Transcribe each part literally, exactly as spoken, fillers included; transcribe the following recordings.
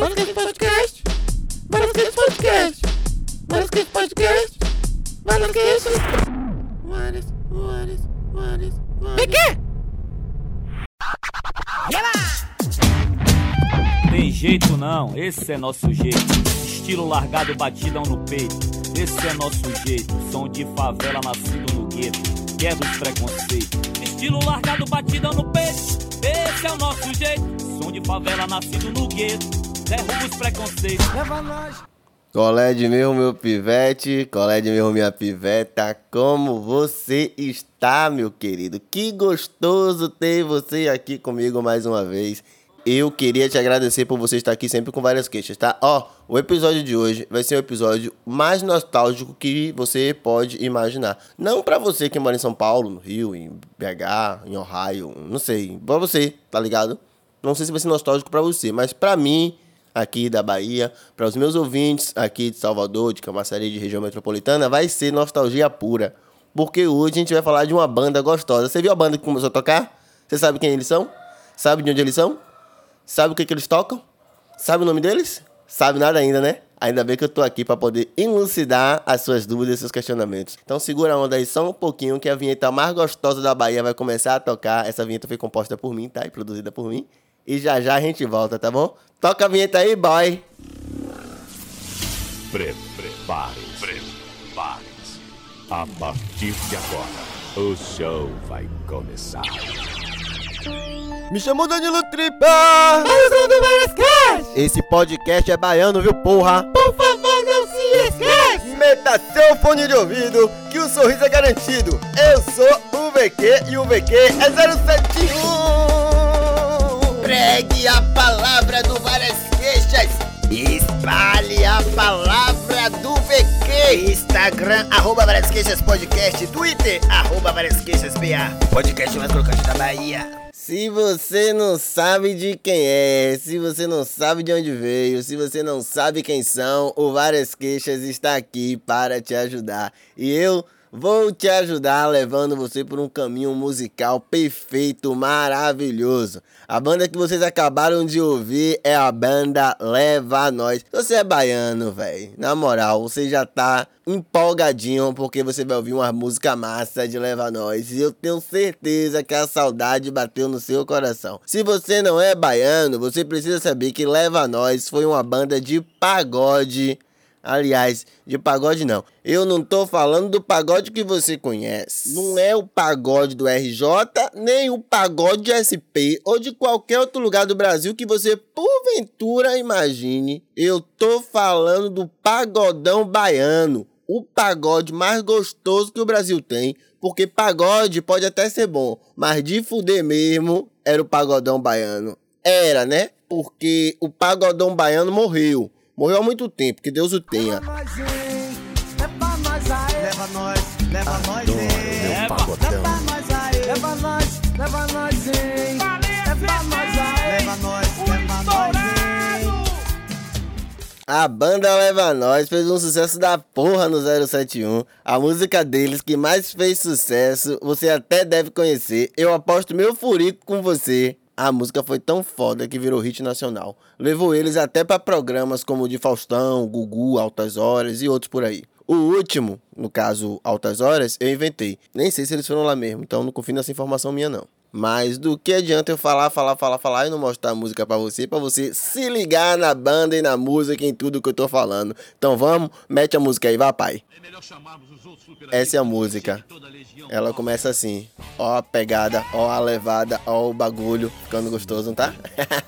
Varasquez Podcast. Varasquez Podcast. Varasquez Podcast. Varasquez. Varas, varas, varas, varas. Quê? Tem jeito não, esse é nosso jeito. Estilo largado, batidão no peito. Esse é nosso jeito. Som de favela, nascido no gueto. Quebra os preconceitos. Estilo largado, batidão no peito. Esse é o nosso jeito. Som de favela, nascido no gueto. Derruba os preconceitos. Leva nós. Colé de meu, meu pivete, colé de meu, minha piveta, como você está, meu querido? Que gostoso ter você aqui comigo mais uma vez. Eu queria te agradecer por você estar aqui sempre com várias queixas, tá? Ó, o episódio de hoje vai ser o episódio mais nostálgico que você pode imaginar. Não pra você que mora em São Paulo, no Rio, em B H, em Ohio, não sei. Pra você, tá ligado? Não sei se vai ser nostálgico pra você, mas pra mim, aqui da Bahia, para os meus ouvintes aqui de Salvador, de Camaçari, de região metropolitana, vai ser nostalgia pura. Porque hoje a gente vai falar de uma banda gostosa. Você viu a banda que começou a tocar? Você sabe quem eles são? Sabe de onde eles são? Sabe o que, que eles tocam? Sabe o nome deles? Sabe nada ainda, né? Ainda bem que eu tô aqui para poder elucidar as suas dúvidas e seus questionamentos. Então segura a onda aí só um pouquinho que a vinheta mais gostosa da Bahia vai começar a tocar. Essa vinheta foi composta por mim, tá? E produzida por mim. E já já a gente volta, tá bom? Toca a vinheta aí, boy! Prepare-se, prepare-se. A partir de agora, o show vai começar. Me chamou Danilo Tripa! Esse podcast é baiano, viu, porra? Por favor, não se esquece. Meta seu fone de ouvido, que o sorriso é garantido. Eu sou o V Q e o V Q é zero sete um. Pregue a palavra do Várias Queixas. Espalhe a palavra do V Q. Instagram, arroba Várias Queixas Podcast. Twitter, arroba Várias Queixas B A. Podcast mais crocante da Bahia. Se você não sabe de quem é, se você não sabe de onde veio, se você não sabe quem são, o Várias Queixas está aqui para te ajudar. E eu vou te ajudar levando você por um caminho musical perfeito, maravilhoso. A banda que vocês acabaram de ouvir é a banda Leva Nós. Você é baiano, velho. Na moral, você já tá empolgadinho porque você vai ouvir uma música massa de Leva Nós. E eu tenho certeza que a saudade bateu no seu coração. Se você não é baiano, você precisa saber que Leva Nós foi uma banda de pagode. Aliás, de pagode não. Eu não tô falando do pagode que você conhece. Não é o pagode do R J, nem o pagode de S P ou de qualquer outro lugar do Brasil que você porventura imagine. Eu tô falando do pagodão baiano. O pagode mais gostoso que o Brasil tem. Porque pagode pode até ser bom, mas de fuder mesmo era o pagodão baiano. Era, né? Porque o pagodão baiano morreu. Morreu há muito tempo, que Deus o tenha. Leva nós, leva nós, leva nós, Meu pagodão. leva nós aí, leva nós, leva nós, hein. Leva nós aí, leva nós, leva nós, hein. A banda Leva Nós fez um sucesso da porra no zero sete um. A música deles que mais fez sucesso, você até deve conhecer. Eu aposto meu furico com você. A música foi tão foda que virou hit nacional. Levou eles até para programas como o de Faustão, Gugu, Altas Horas e outros por aí. O último, no caso Altas Horas, eu inventei. Nem sei se eles foram lá mesmo, então não confio nessa informação minha não. Mas do que adianta eu falar, falar, falar, falar e não mostrar a música pra você, pra você se ligar na banda e na música, em tudo que eu tô falando. Então vamos, mete a música aí, vá pai. Essa é a música. Ela começa assim. Ó a pegada, ó a levada, ó o bagulho. Ficando gostoso, não tá?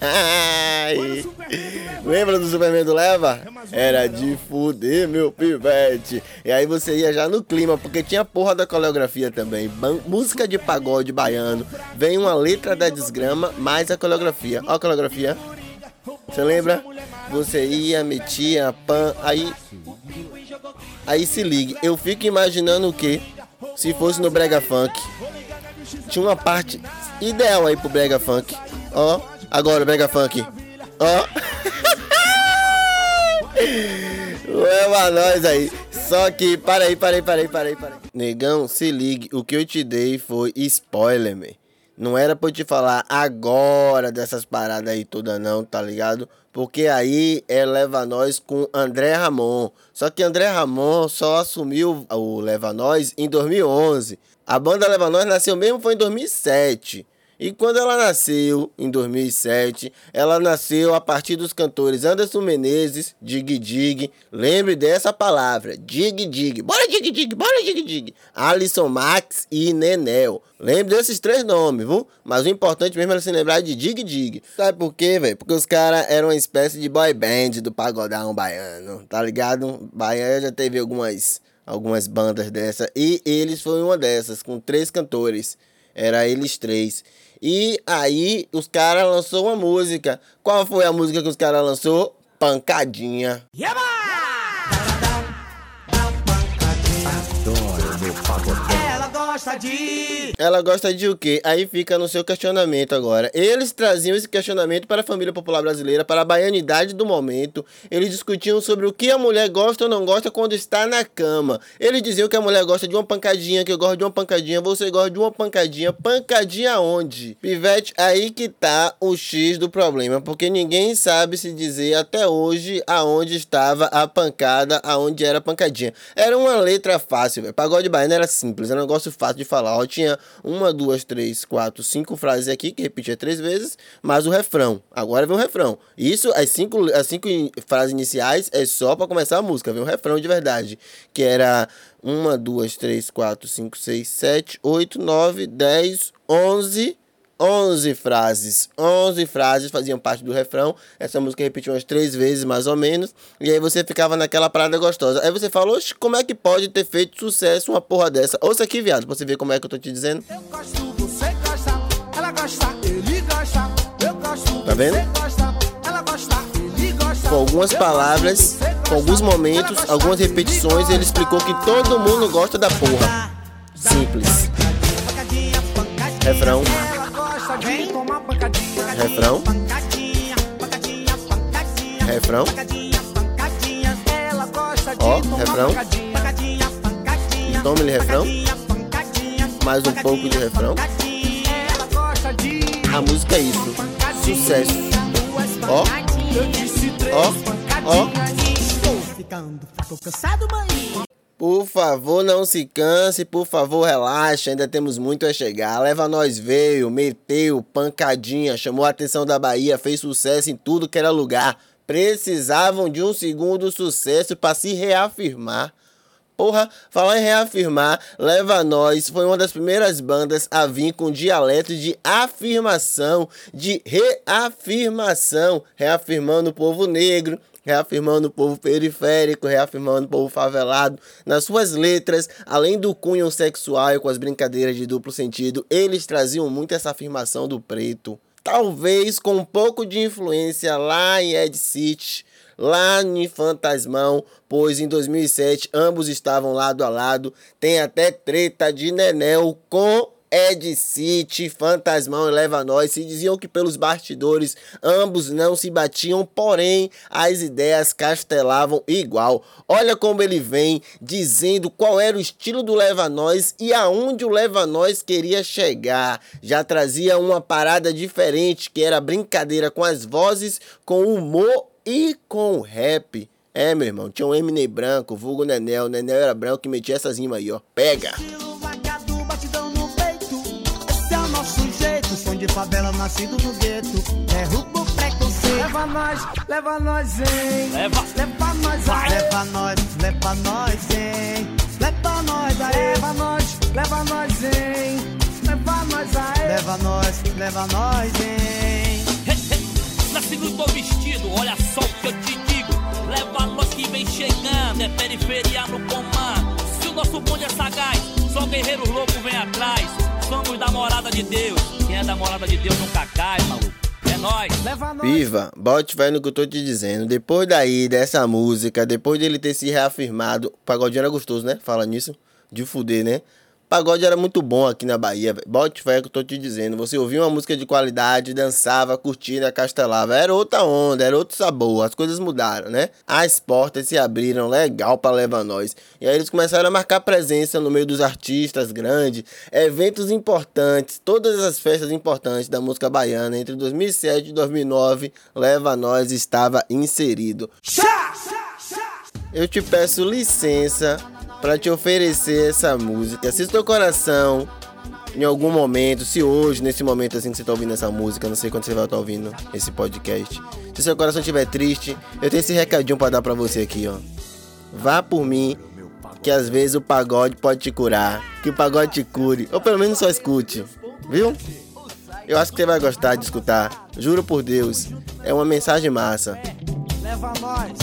Lembra do Superman do Leva? Era de fuder, meu pivete. E aí você ia já no clima, porque tinha porra da coreografia também. Ban- música de pagode baiano. Vem uma letra da desgrama, mais a coreografia. Ó a coreografia. Você lembra? Você ia, metia, pan, aí... Aí se ligue, eu fico imaginando o que se fosse no brega funk. Tinha uma parte ideal aí pro brega funk. Ó, agora o brega funk. Ó. Leva nós aí. Só que, parei, parei, parei, parei, parei. Negão, se ligue, o que eu te dei foi spoiler, man. Não era pra eu te falar agora dessas paradas aí todas não, tá ligado? Porque aí é Leva Nós com André Ramon. Só que André Ramon só assumiu o Leva Nós em dois mil e onze. A banda Leva Nós nasceu mesmo foi em dois mil e sete. E quando ela nasceu, em dois mil e sete, ela nasceu a partir dos cantores Anderson Menezes, Dig Dig, lembre dessa palavra, Dig Dig, bora Dig Dig, bora Dig Dig, Alisson Max e Nenel. Lembre desses três nomes, viu? Mas o importante mesmo era se lembrar de Dig Dig. Sabe por quê, velho? Porque os caras eram uma espécie de boy band do pagodão baiano, tá ligado? Baiano já teve algumas, algumas bandas dessa e eles foram uma dessas, com três cantores. Era eles três. E aí os caras lançou uma música. Qual foi a música que os caras lançou? Pancadinha. Yaba! Ela gosta de... Ela gosta de o quê? Aí fica no seu questionamento agora. Eles traziam esse questionamento para a família popular brasileira, para a baianidade do momento. Eles discutiam sobre o que a mulher gosta ou não gosta quando está na cama. Eles diziam que a mulher gosta de uma pancadinha, que eu gosto de uma pancadinha, você gosta de uma pancadinha. Pancadinha onde? Pivete, aí que tá o X do problema, porque ninguém sabe se dizer até hoje aonde estava a pancada, aonde era a pancadinha. Era uma letra fácil, velho. Pagode baiano era simples, era um negócio fácil de falar. Ó, tinha uma, duas, três, quatro, cinco frases aqui, que repetia três vezes, mais o refrão. Agora vem o refrão. Isso, as cinco, as cinco frases iniciais é só pra começar a música. Vem o refrão de verdade, que era uma, duas, três, quatro, cinco, seis, sete, oito, nove, dez, onze... onze frases, onze frases faziam parte do refrão. Essa música repetiu umas três vezes, mais ou menos. E aí você ficava naquela parada gostosa. Aí você falou, oxe, como é que pode ter feito sucesso uma porra dessa? Ouça aqui, viado, pra você ver como é que eu tô te dizendo. Eu gosto, você gosta, ela gosta, ele gosta. Eu gosto, tá vendo? Você gosta, ela gosta, ele gosta. Com algumas palavras, com alguns momentos, algumas repetições, ele explicou que todo mundo gosta da porra. Simples. Refrão. Refrão. Refrão. Ó, refrão. Tome-lhe refrão. Mais um pouco de refrão. A música é isso. Sucesso. Ó. Ó. Ó. Estou ficando, tô cansado, mãe. Por favor, não se canse, por favor, relaxa, ainda temos muito a chegar. Leva Nós veio, meteu, pancadinha, chamou a atenção da Bahia, fez sucesso em tudo que era lugar. Precisavam de um segundo sucesso para se reafirmar. Porra, falar em reafirmar, Leva Nós foi uma das primeiras bandas a vir com dialeto de afirmação, de reafirmação, reafirmando o povo negro, reafirmando o povo periférico, reafirmando o povo favelado. Nas suas letras, além do cunho sexual e com as brincadeiras de duplo sentido, eles traziam muito essa afirmação do preto. Talvez com um pouco de influência lá em Ed City, lá em Fantasmão, pois em dois mil e sete ambos estavam lado a lado. Tem até treta de Nenel com Ed City, Fantasmão e Leva Nós. Se diziam que pelos bastidores ambos não se batiam, porém as ideias castelavam igual. Olha como ele vem dizendo qual era o estilo do Leva Nós e aonde o Leva Nós queria chegar. Já trazia uma parada diferente, que era brincadeira com as vozes, com humor e com rap. É, meu irmão, tinha um Eminem branco, vulgo Nenel. Nenel era branco e metia essas rimas aí, ó. Pega! Som de favela nascido no gueto, derruba o preconceito. Leva nós, leva nós, hein. Leva, leva nós, vai. Leva nós, leva nós, hein. Leva nós, aí. Leva nós, leva nós, hein. Leva nós, aí. Leva nós, leva nós, hein. Nascido e tô vestido, olha só o que eu te digo. Leva nós que vem chegando, é periferia no comando. Se o nosso bonde é sagaz, só guerreiros loucos vem atrás. Somos da morada de Deus. Quem é da morada de Deus nunca cai, maluco. É nóis. Viva, bote fé no que eu tô te dizendo. Depois daí, dessa música, depois dele ter se reafirmado, o pagodinho era gostoso, né? Fala nisso. De fuder, né? Pagode era muito bom aqui na Bahia, velho. Bote fé que eu tô te dizendo. Você ouvia uma música de qualidade, dançava, curtia, castelava. Era outra onda, era outro sabor. As coisas mudaram, né? As portas se abriram legal pra Leva Nós. E aí eles começaram a marcar presença no meio dos artistas grandes, eventos importantes, todas as festas importantes da música baiana. Entre dois mil e sete e dois mil e nove, Leva Nós estava inserido. Eu te peço licença pra te oferecer essa música. Se teu coração, em algum momento, se hoje, nesse momento assim que você tá ouvindo essa música, não sei quando você vai estar ouvindo esse podcast, se seu coração estiver triste, eu tenho esse recadinho pra dar pra você aqui, ó. Vá por mim, que às vezes o pagode pode te curar, que o pagode te cure, ou pelo menos só escute, viu? Eu acho que você vai gostar de escutar, juro por Deus, é uma mensagem massa. Leva nós,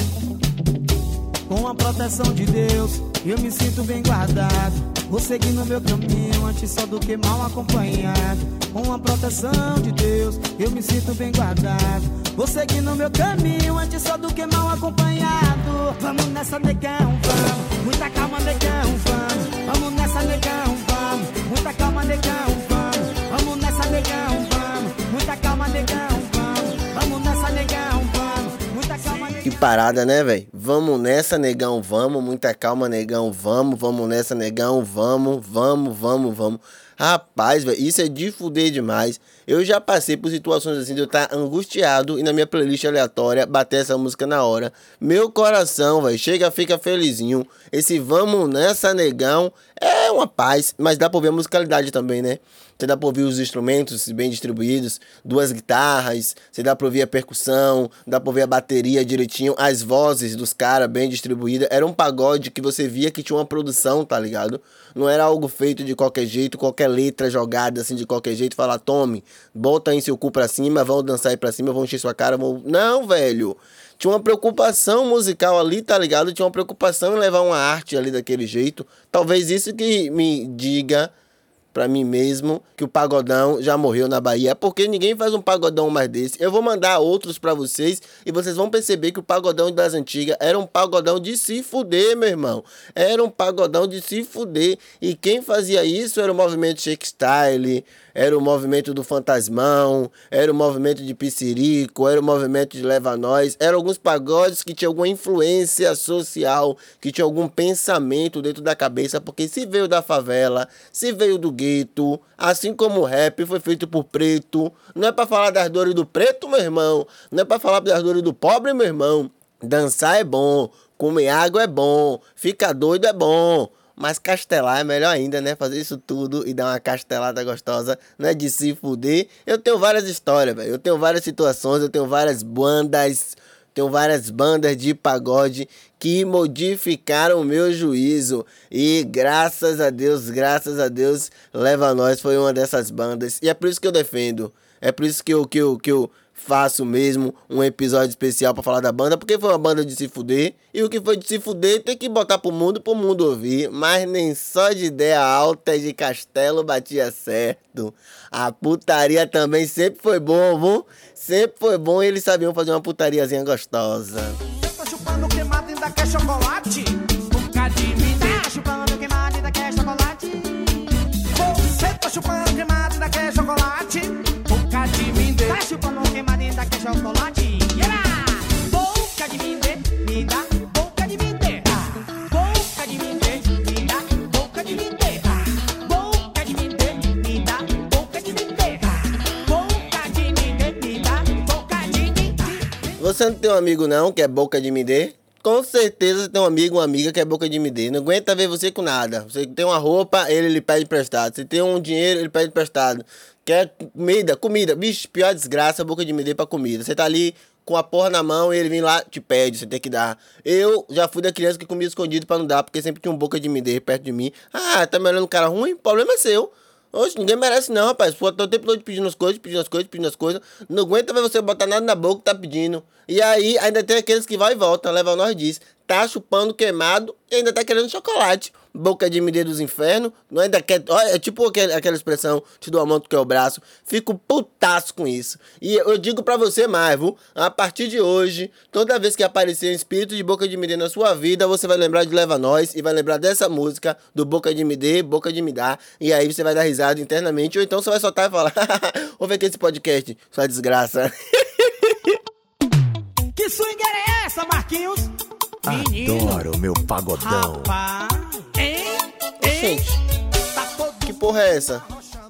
com a proteção de Deus, eu me sinto bem guardado. Vou seguir no meu caminho, antes só do que mal acompanhado. Com a proteção de Deus, eu me sinto bem guardado. Vou seguir no meu caminho, antes só do que mal acompanhado. Vamos nessa, negão, vamos. Muita calma, negão, vamos. Vamos nessa, negão, vamos. Muita calma, negão, vamos. Vamos nessa, negão, vamos. Muita calma, negão, vamos. Vamos nessa, negão, vamos. Muita calma, negão. Que parada, né, velho? Vamos nessa, negão, vamos. Muita calma, negão, vamos. Vamos nessa, negão, vamos. Vamos, vamos, vamos. Rapaz, velho, isso é de fuder demais. Eu já passei por situações assim de eu estar angustiado e na minha playlist aleatória bater essa música na hora. Meu coração, velho, chega, fica felizinho. Esse vamos nessa, negão, é uma paz, mas dá pra ouvir a musicalidade também, né? Você dá pra ouvir os instrumentos bem distribuídos, duas guitarras, você dá pra ouvir a percussão, dá pra ouvir a bateria direitinho, as vozes dos caras bem distribuídas. Era um pagode que você via que tinha uma produção, tá ligado? Não era algo feito de qualquer jeito, qualquer letra jogada assim de qualquer jeito, falar, tome, bota aí seu cu pra cima, vão dançar aí pra cima, vão encher sua cara, vão... Não, velho! Tinha uma preocupação musical ali, tá ligado? Tinha uma preocupação em levar uma arte ali daquele jeito. Talvez isso que me diga pra mim mesmo que o pagodão já morreu na Bahia, porque ninguém faz um pagodão mais desse. Eu vou mandar outros pra vocês e vocês vão perceber que o pagodão das antigas era um pagodão de se fuder, meu irmão. Era um pagodão de se fuder. E quem fazia isso era o movimento Shake Style, era o movimento do Fantasmão, era o movimento de Pissirico, era o movimento de Leva Nós. Eram alguns pagodes que tinham alguma influência social, que tinham algum pensamento dentro da cabeça, porque se veio da favela, se veio do gueto, assim como o rap foi feito por preto. Não é pra falar das dores do preto, meu irmão. Não é pra falar das dores do pobre, meu irmão. Dançar é bom, comer água é bom, ficar doido é bom. Mas castelar é melhor ainda, né? Fazer isso tudo e dar uma castelada gostosa, não é de se fuder. Eu tenho várias histórias, velho. Eu tenho várias situações, eu tenho várias bandas, tenho várias bandas de pagode que modificaram o meu juízo. E graças a Deus, graças a Deus, Leva Nós foi uma dessas bandas. E é por isso que eu defendo. É por isso que eu, que eu, que eu faço mesmo um episódio especial pra falar da banda, porque foi uma banda de se fuder, e o que foi de se fuder tem que botar pro mundo, pro mundo ouvir, mas nem só de ideia alta de castelo batia certo. A putaria também sempre foi bom, viu? Sempre foi bom e eles sabiam fazer uma putariazinha gostosa. Você tá chupando queimado, ainda quer chocolate? Boca de mina. Tá chupando queimado, ainda quer chocolate? Você tá chupando queimado, ainda quer chocolate? Boca de mina. Tá chupando queimado, ainda quer chocolate? Yeah! Boca de mina, me dá boca de mina. Boca de mina, me dá boca de mina. Boca de mina, me dá boca de mina. Boca de mina, me dá boca de mina. Você não tem um amigo não que é boca de midê? Com certeza você tem um amigo, uma amiga que é boca de midê. Não aguenta ver você com nada. Você tem uma roupa, ele lhe pede emprestado. Você tem um dinheiro, ele pede emprestado. Quer comida, comida. Bicho, pior desgraça, boca de midê pra comida. Você tá ali com a porra na mão e ele vem lá, te pede, você tem que dar. Eu já fui da criança que comia escondido pra não dar, porque sempre tinha um boca de midê perto de mim. Ah, tá me olhando um cara ruim? O problema é seu. Oxe, ninguém merece não, rapaz. Pô, tô o tempo todo pedindo as coisas, pedindo as coisas, pedindo as coisas. Não aguenta ver você botar nada na boca que tá pedindo. E aí, ainda tem aqueles que vai e volta. Leva Nós diz, tá chupando queimado e ainda tá querendo chocolate. boca de medir dos infernos, não ainda quer, olha, é tipo aquele, aquela expressão, te dou a mão, tu quer o braço, fico putaço com isso. E eu digo pra você mais, viu? A partir de hoje, toda vez que aparecer um espírito de boca de medir na sua vida, você vai lembrar de Leva Nós e vai lembrar dessa música do Boca de Medir, Boca de Me Dar, e aí você vai dar risada internamente, ou então você vai soltar e falar, ouve aqui esse podcast, sua desgraça. Que swing é essa, Marquinhos? Menino. Adoro meu pagodão. Rapaz. Hein? Hein? Gente, Tá todo que porra é essa?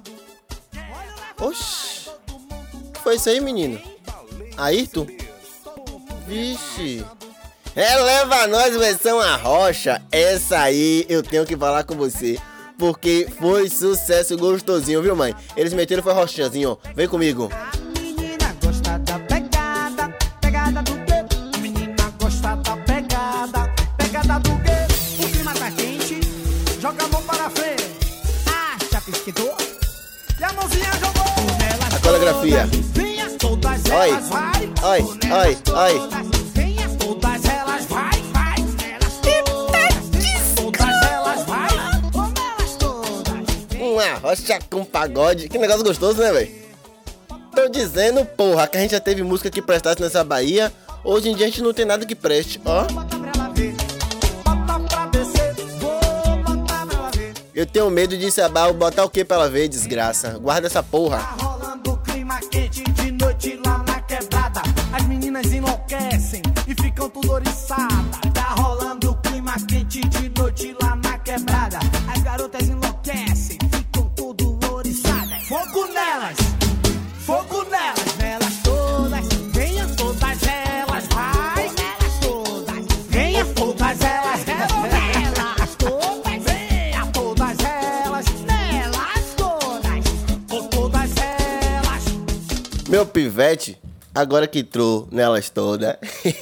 Oxi, que foi isso aí, menino? Ayrton? Vixe. É Leva Nós versão a rocha. Essa aí eu tenho que falar com você, porque foi sucesso gostosinho, viu, mãe? Eles meteram foi rochazinho, ó. Vem comigo. A menina gosta da pegada, pegada do quê? A menina gosta da pegada, pegada do quê? O clima tá quente, joga a mão para frente. Acha pisquitou, e a mãozinha jogou. Nelas A coreografia. todas, venha todas Oi, elas, vai. oi, Nelas oi, oi. todas, venha todas elas, vai, vai. Nelas todas, todas elas, vai. Nelas todas. Uma rocha com pagode. Que negócio gostoso, né, velho? Tô dizendo, porra, que a gente já teve música que prestasse nessa Bahia. Hoje em dia a gente não tem nada que preste, ó. Bota pra ela ver, bota pra descer, vou botar pra ela ver. Eu tenho medo de saber botar o que pra ela ver, desgraça. Guarda essa porra. Tá rolando clima quente de noite lá na quebrada. As meninas enlouquecem e ficam tudo oriçadas. Tá rolando clima quente de noite lá na quebrada. As garotas enlouquecem, ficam tudo oriçadas. Fogo nelas, fogo nelas, nelas todas. Venha todas elas, vai. Nelas todas, venha todas elas, nelas todas. Venha todas elas, nelas todas. Com todas elas. Meu pivete, agora que entrou nelas todas.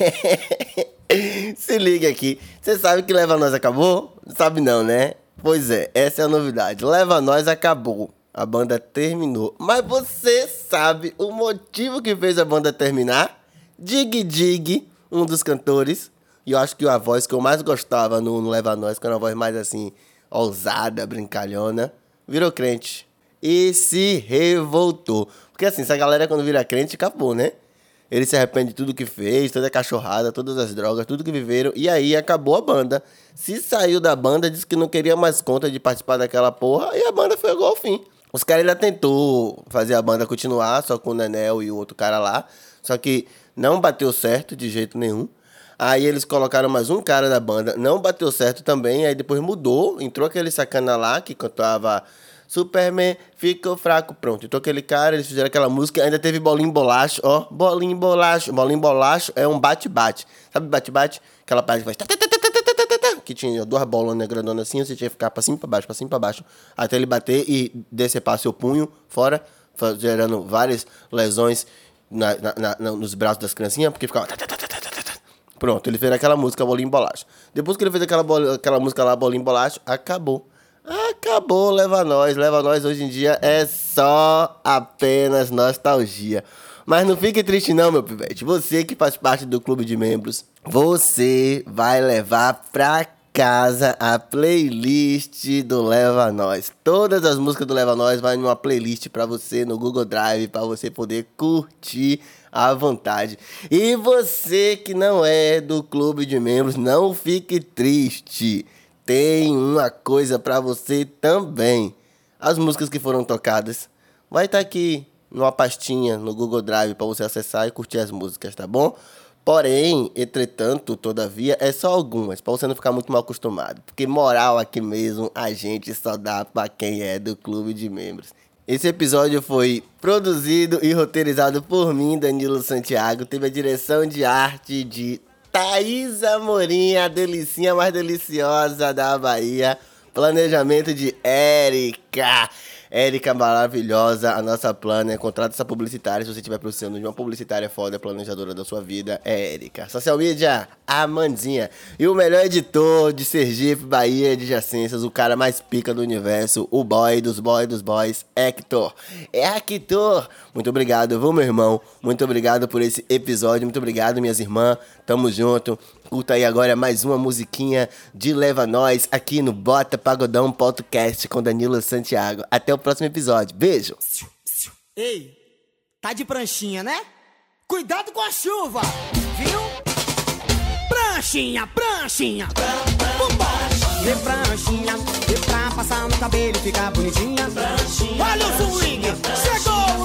Se liga aqui. Você sabe que Leva Nós acabou? Sabe não, né? Pois é, essa é a novidade. Leva Nós acabou. A banda terminou. Mas você sabe o motivo que fez a banda terminar? Dig Dig, um dos cantores. E eu acho que a voz que eu mais gostava no, no Leva Nós, que era uma voz mais assim, ousada, brincalhona, virou crente. E se revoltou. Porque assim, essa galera quando vira crente, acabou, né? Ele se arrepende de tudo que fez, toda a cachorrada, todas as drogas, tudo que viveram. E aí acabou a banda. Se saiu da banda, disse que não queria mais conta de participar daquela porra. E a banda foi igual ao fim. Os caras ainda tentou fazer a banda continuar, só com o Nenel e o outro cara lá. Só que não bateu certo de jeito nenhum. Aí eles colocaram mais um cara da banda, não bateu certo também. Aí depois mudou, entrou aquele sacana lá que cantava Superman ficou fraco, pronto. Entrou aquele cara, eles fizeram aquela música. Ainda teve Bolinho Bolacho, ó. Bolinho Bolacho. Bolinho Bolacho é um bate-bate. Sabe bate-bate? Aquela parte que faz... Que tinha duas bolonas grandonas assim, você tinha que ficar pra cima e pra baixo, pra cima e pra baixo, até ele bater e decepar seu punho fora, gerando várias lesões na, na, na, nos braços das criancinhas, porque ficava... Pronto, ele fez aquela música Bolinho Bolacho. Depois que ele fez aquela, bol... aquela música lá, Bolinho Bolacho, acabou. Acabou, Leva Nós. Leva Nós hoje em dia é só apenas nostalgia. Mas não fique triste não, meu pivete. Você que faz parte do clube de membros, você vai levar pra casa a playlist do Leva Nós. Todas as músicas do Leva Nós vai numa playlist pra você no Google Drive, pra você poder curtir à vontade. E você que não é do clube de membros, não fique triste. Tem uma coisa pra você também. As músicas que foram tocadas vai estar aqui numa pastinha no Google Drive pra você acessar e curtir as músicas, tá bom? Porém, entretanto, todavia, é só algumas, pra você não ficar muito mal acostumado. Porque moral aqui mesmo, a gente só dá pra quem é do clube de membros. Esse episódio foi produzido e roteirizado por mim, Danilo Santiago. Teve a direção de arte de Thaís Amorim, a delicinha mais deliciosa da Bahia. Planejamento de Eric. Érica. Érica maravilhosa, a nossa planner. Contrata essa publicitária se você estiver precisando de uma publicitária foda, planejadora da sua vida. É Érica. Social media, Amandinha. E o melhor editor de Sergipe, Bahia, de Jacências, o cara mais pica do universo, o boy dos boys dos boys, Hector. É Hector. Muito obrigado, viu, meu irmão? Muito obrigado por esse episódio. Muito obrigado, minhas irmãs. Tamo junto. Curta aí agora mais uma musiquinha de Leva Nós aqui no Bota Pagodão Podcast com Danilo Santiago. Até o próximo episódio. Beijo. Ei, tá de pranchinha, né? Cuidado com a chuva, viu? Pranchinha, pranchinha. E pranchinha, e pra passar no cabelo e ficar bonitinha. Olha o swing, chegou!